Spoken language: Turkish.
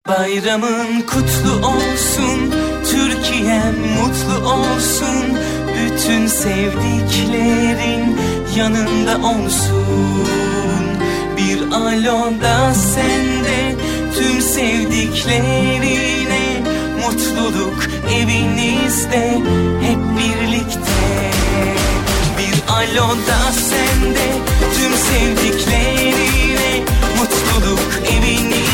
Bayramın kutlu olsun, Türkiye'm mutlu olsun, bütün sevdiklerin yanında olsun. Bir alonda sende, tüm sevdiklerine, mutluluk evinizde hep birlikte. Bir alonda sende, tüm sevdiklerine, mutluluk evinizde